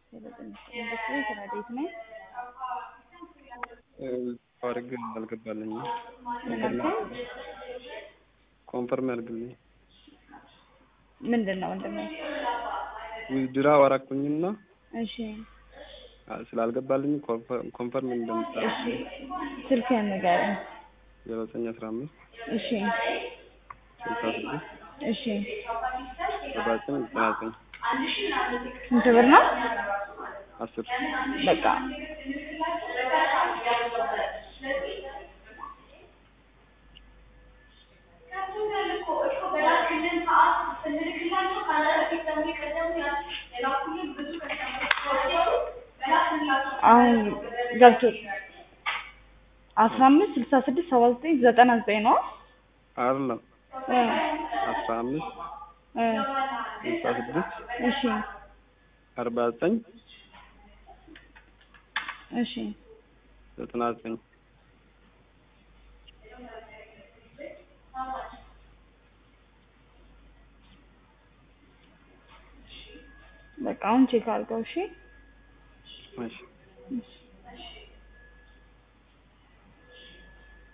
ኢንዱስትሪ ከረዴት ነው አርግ አልገባልኝ ኮንፈርም ኮንፈርም ያርግልኝ ምንድነው እንደምን ዊዝድራ ወራኩኝና እሺ ስላልገባልኝ ኮንፈርም እንደምታረግ እሺ ስልክ ነገር 0915 እሺ 66 እሺ 79 ስንት ብር ነው 10 በቃ አሁን ገብቶ 15 66 79 99 ነው አይደለም 15 66 እሺ 49 እሺ 99 በቃ አሁን ቼክ አድርገው እሺ እሺ